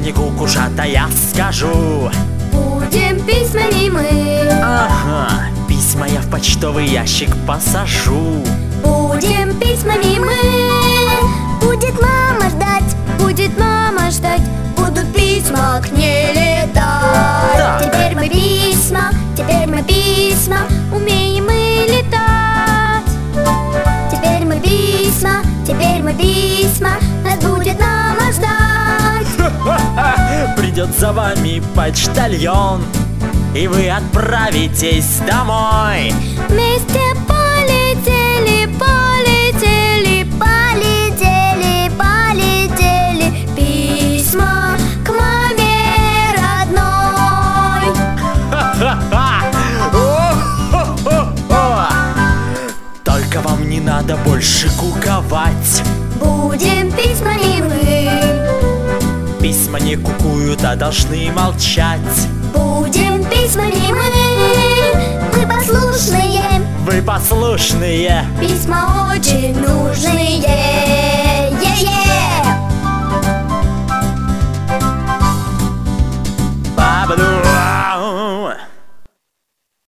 не кукушата, я скажу. Будем письмами мы. Ага, письма я в почтовый ящик посажу. Будем письмами мы. Будет мама ждать, будет мама ждать, будут письма к ней летать. Так. Теперь мы письма, умеем мы летать. Теперь мы письма, нас будет мама ждать. Придет за вами почтальон, и вы отправитесь домой. Вместе полетели, полетели, полетели, полетели письма к маме родной. О-хо-хо-хо! Только вам не надо больше куковать. Будем письмами мы. Письма не кукуют, а должны молчать. Будем письмами мы. Мы послушные, Вы послушные. письма очень нужные.